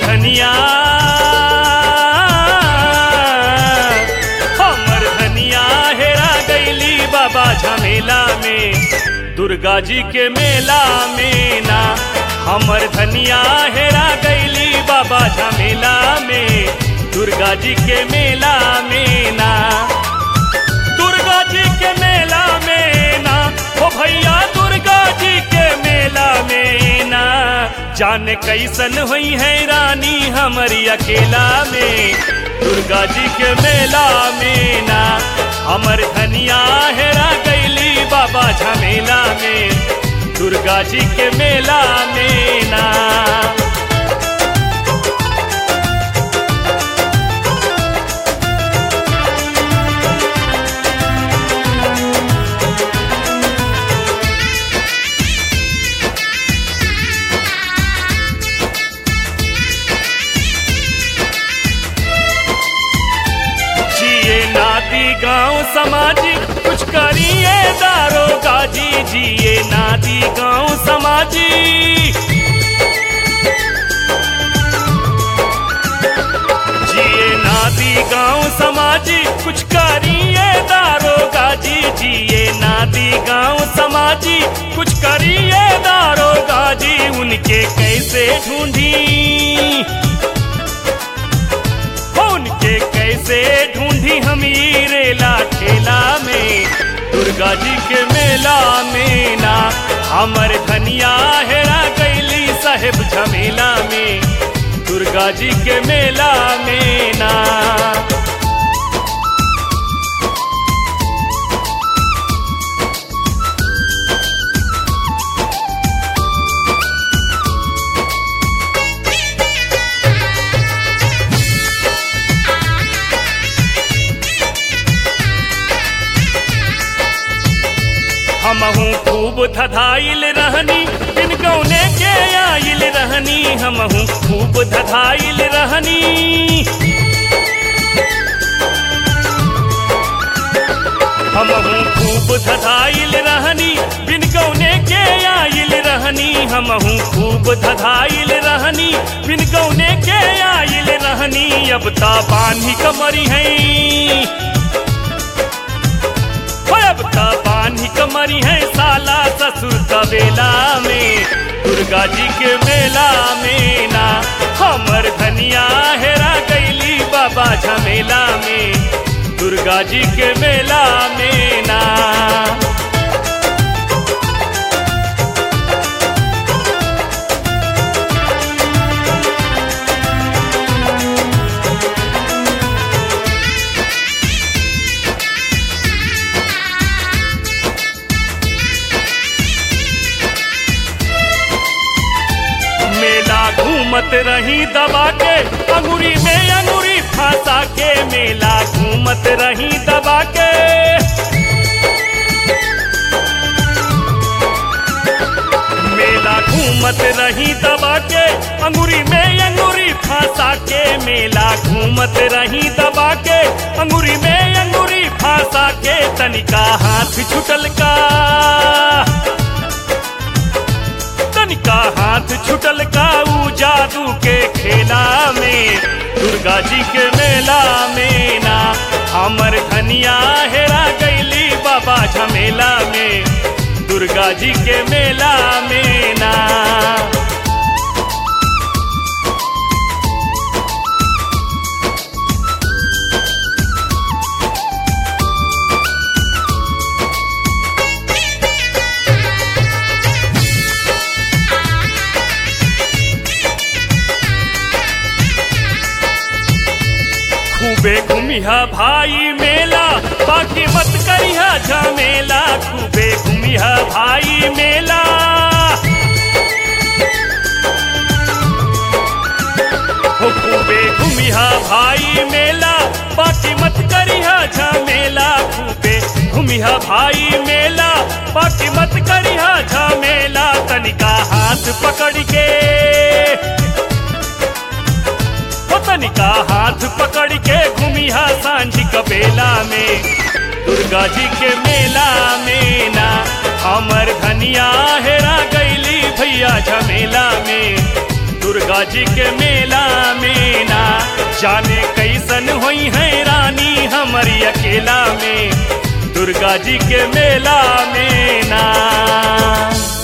धनिया हेरा गईली बाबा झमेला में, दुर्गा जी के मेला में ना। हमर धनिया हेरा गईली बाबा झमेला में, दुर्गा जी के मेला में ना। दुर्गा जी के मेला में ना, ओ भैया दुर्गा जी के मेला में ना। जाने कैसन हुई है रानी हमारी अकेला में, दुर्गा जी के मेला में ना। हमर धनिया हेरा गईली बाबा झमेला में, दुर्गा जी के मेला में ना। गांव सामाजिक कुछ करिए दारोगा जी, जिए नादी गांव सामाजिक, जिए नादी गांव सामाजिक कुछ करिए दारोगा जी, जिए नादी गांव सामाजिक कुछ करिए दारोगा जी। उनके कैसे ढूंढी, उनके कैसे ढूंढी हम रेला ठेला में, दुर्गा जी के मेला में ना। हमर धनिया हेरा गईली साहेब झमेला में, दुर्गा जी के मेला में ना। हमहू खूब धधाइल रहनी, बिन गौने के आइल रहनी। हमहू खूब धधाइल रहनी, हमहू खूब धधाइल रहनी, बिन गौने के आइल रहनी। हमहू खूब धधाइल रहनी, बिन गौने के आइल रहनी। अब ता बांधी कमरी है, अब ता बांधी कमरी है साला ससुर तबेला में, दुर्गा जी के मेला में ना। हमर धनिया हेरा गईली बाबा झमेला में, दुर्गा जी के मेला में ना। घूमत रही दबा के अंगूरी में अंगूरी फंसा के, मेला घूमत रही दबा के। मेला घूमत रही दबा के अंगूरी में अंगूरी फंसा के, मेला घूमत रही दबा के अंगूरी में अंगूरी फंसा के। तनिका हाथ छुटल का, तनिका हाथ छुटल का ऊ जादू के खेला में, दुर्गा जी के मेला में ना। हमर धनिया हेरा गईली बाबा झमेला में, दुर्गा जी के मेला में ना। खूबे घूमिया भाई मेला, बाकी मत करिया झमेला। खूबे घूमिया भाई मेला, खूबे घूमिया भाई मेला, बाकी मत करिया झमेला। खूबे घूमिया भाई मेला, बाकी मत करिया झमेला। तनिका हाथ पकड़ के, तनिका हाथ पकड़ के घूमिया सांझी कबेला में, दुर्गा जी के मेला में ना। हमर धनिया हेरा गईली भैया झमेला में, दुर्गा जी के मेला में ना। जाने कैसन होई है रानी हमारी अकेला में, दुर्गा जी के मेला में ना।